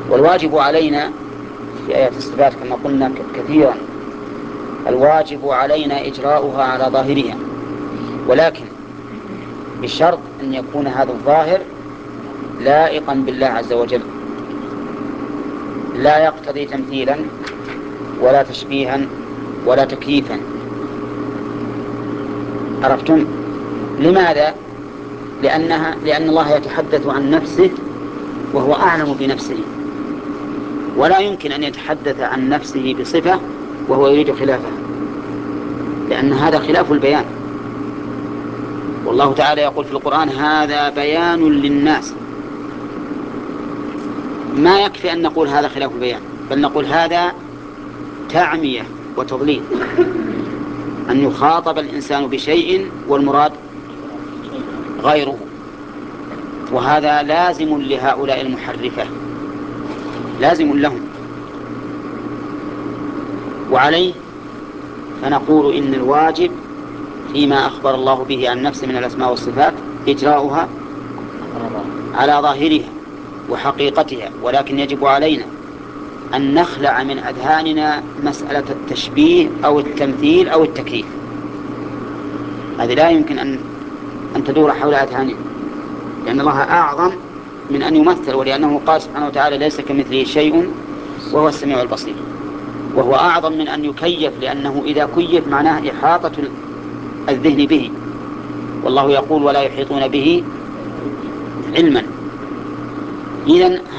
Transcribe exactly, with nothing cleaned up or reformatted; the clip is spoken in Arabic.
والواجب علينا في آيات الصفات كما قلنا كثيرا، الواجب علينا إجراؤها على ظاهرها، ولكن بشرط أن يكون هذا الظاهر لائقا بالله عز وجل، لا يقتضي تمثيلا ولا تشبيها ولا تكييفا. عرفتم؟ لماذا؟ لأنها لأن الله يتحدث عن نفسه وهو أعلم بنفسه، ولا يمكن أن يتحدث عن نفسه بصفة وهو يريد خلافها، لأن هذا خلاف البيان. والله تعالى يقول في القرآن: هذا بيان للناس. ما يكفي أن نقول هذا خلاف البيان، بل نقول هذا تعمية وتضليل، أن يخاطب الإنسان بشيء والمراد غيره، وهذا لازم لهؤلاء المحرفة، لازم لهم. وعليه فنقول إن الواجب فيما أخبر الله به عن نفسه من الأسماء والصفات إجراؤها على ظاهرها وحقيقتها، ولكن يجب علينا أن نخلع من أذهاننا مسألة التشبيه أو التمثيل أو التكييف. هذه لا يمكن أن أن تدور حول أذهاننا، لأن الله أعظم من أن يمثل، ولأنه قال سبحانه وتعالى: ليس كمثله شيء وهو السميع البصير. وهو أعظم من أن يكيف، لأنه إذا كيف معناه إحاطة الذهن به، والله يقول: ولا يحيطون به علما. إذن